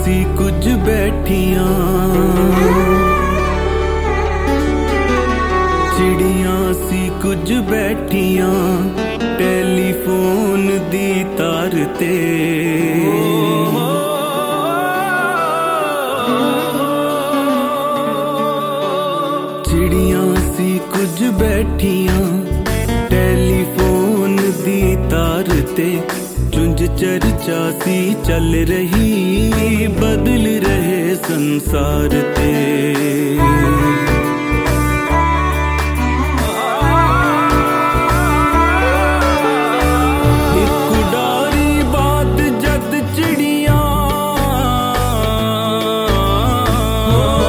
सी कुछ बैठियां, चिड़ियां सी कुछ बैठियां टेलीफोन दी तार ते। चिड़ियां सी कुछ बैठियां टेलीफोन दी तार ते। चुंझ चर्चा सी चल रही बदल रहे संसार ते।